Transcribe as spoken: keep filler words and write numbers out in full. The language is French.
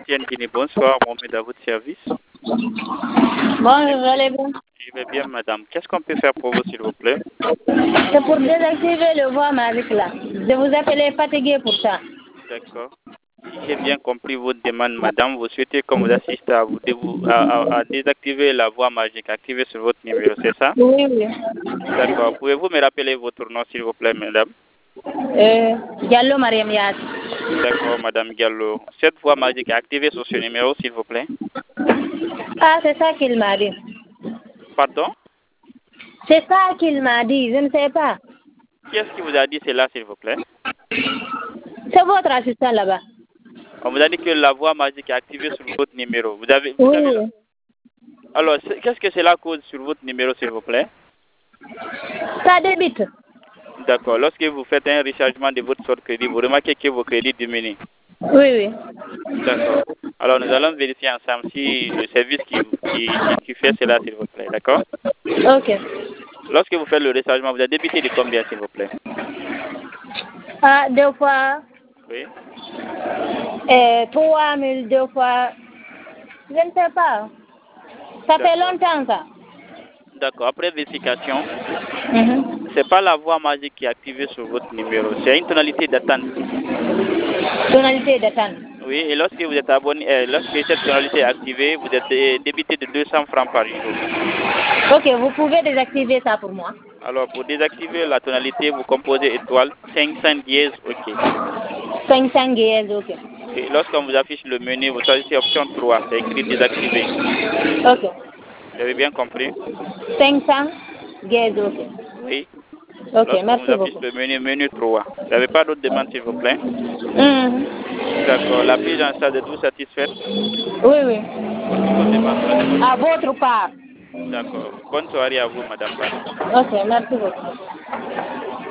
Etienne Guinée, bonsoir, Mohamed à votre service. Bonjour, vous allez bien? Je vais bien, madame. Qu'est-ce qu'on peut faire pour vous, s'il vous plaît? C'est pour désactiver le voix magique là. Je vous appelais fatigué pour ça. D'accord. Si j'ai bien compris votre demande, madame, vous souhaitez qu'on vous assiste à, vous, à, à, à désactiver la voix magique activée sur votre numéro, c'est ça? Oui, oui. D'accord. Pouvez-vous me rappeler votre nom, s'il vous plaît, madame? Euh, Diallo Mariam Yass. D'accord, madame Gallo. Cette voix magique est activée sur ce numéro, s'il vous plaît? Ah, c'est ça qu'il m'a dit. Pardon? C'est ça qu'il m'a dit, je ne sais pas. Qui est-ce qui vous a dit cela, s'il vous plaît? C'est votre assistant là-bas. On vous a dit que la voix magique est activée sur votre numéro. Vous avez, vous Oui, avez... oui. Alors, qu'est-ce que cela cause sur votre numéro, s'il vous plaît? Ça débite. D'accord. Lorsque vous faites un rechargement de votre sort crédit, vous remarquez que vos crédits diminuent. Oui, oui. D'accord. Alors, nous allons vérifier ensemble si le service qui, qui, qui fait cela, s'il vous plaît. D'accord? Ok. Lorsque vous faites le rechargement, vous êtes débité de combien, s'il vous plaît? Ah, deux fois. Oui. Euh, trois mille, deux fois. Je ne sais pas. Ça fait longtemps ça. D'accord. Après vérification, Mhm. ce n'est pas la voix magique qui est activée sur votre numéro. C'est une tonalité d'attente. Tonalité d'attente. Oui, et lorsque vous êtes abonné, euh, lorsque cette tonalité est activée, vous êtes dé- débité de deux cents francs par jour. Ok, vous pouvez désactiver ça pour moi. Alors, pour désactiver la tonalité, vous composez étoile cinq cents dièse, OK. cinq cents guinées, ok. Et lorsqu'on vous affiche le menu, vous choisissez option trois, c'est écrit désactiver. Ok. Vous avez bien compris? cinq cents guinées, ok. Oui. Ok, Lorsqu'on vous merci affiche beaucoup. le menu, menu trois. Vous n'avez pas d'autres demandes, s'il vous plaît? Mhm. D'accord. La prise en charge, êtes-vous satisfaite? Oui, oui. Pour toutes vos demandes, prenez votre À temps. votre part. D'accord. Bonne soirée à vous, madame Ba. Ok, merci beaucoup.